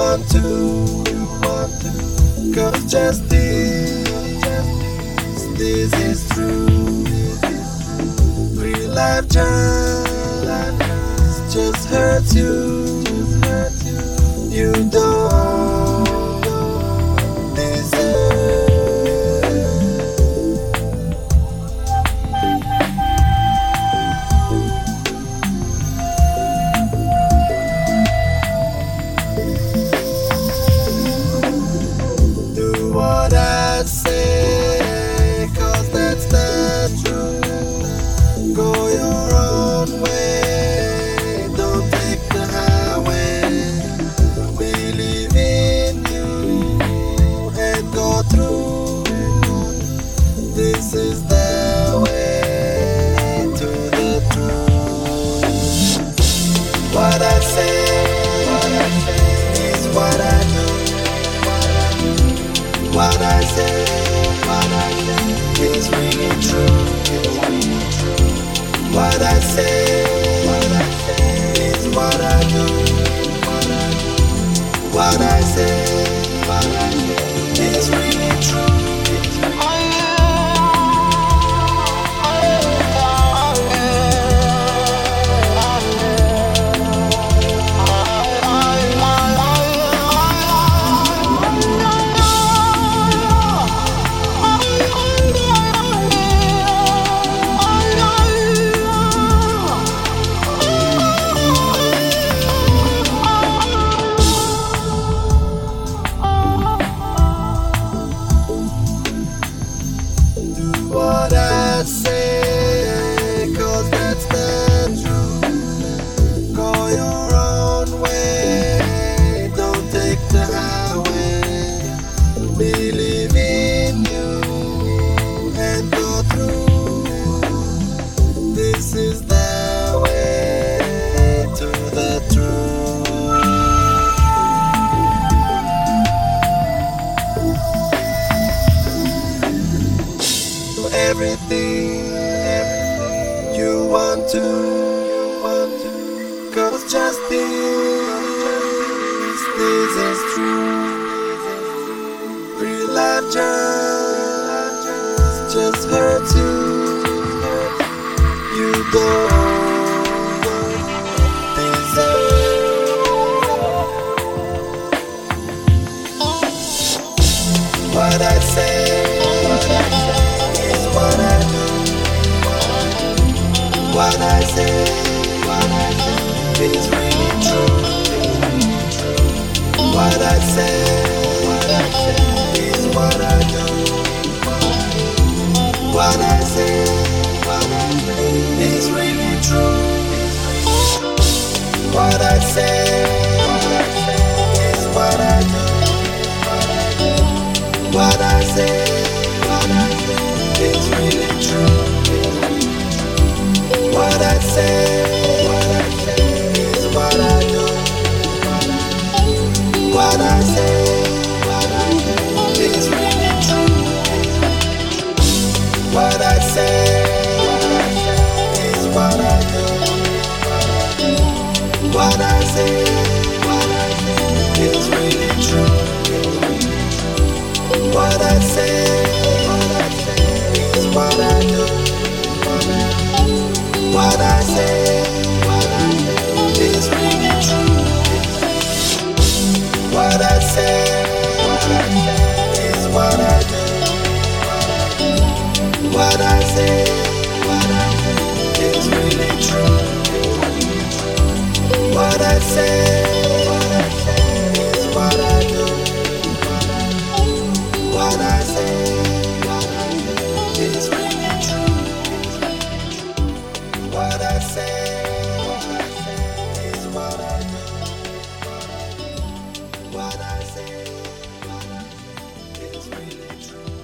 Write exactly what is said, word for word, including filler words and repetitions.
want to, you want to, cause just this, this is true. Real life just, just hurts you. You don't deserve. Do what I say, cause that's the truth. Go your own way, don't take the highway. Believe in you and go through. This is the way to the truth. What I say, what I say is what I do. What I say, what I say is really true. What I say, what I say is what I do. What I say, what I say is really true. What I say, cause that's the truth. Go your own way, don't take the highway. Believe in you and go through. This is the way to the truth. Everything, everything you want to, you want to, cause just this, this is true. Real life just, just hurts you. You don't deserve. What I say, what I say. What I do, what I say, what I say is really true. What I say, what I say is what I do. What I say, what I say is really true. What I say, what I say is what I do. What I say, what I say is really true. What I say, what I say is what I do. What I say, what I say is really true. What I say, what I say is what I do. What I say, what I say is really true. What I say, what I say is what I do. What I say, what I say is really true. What I say, what I say is what I do. What I say, what I say is really true. What I say, what I say is what I do. What I say, what I say is really true. What I say, what I say is what I do. What I say, what I say is really true.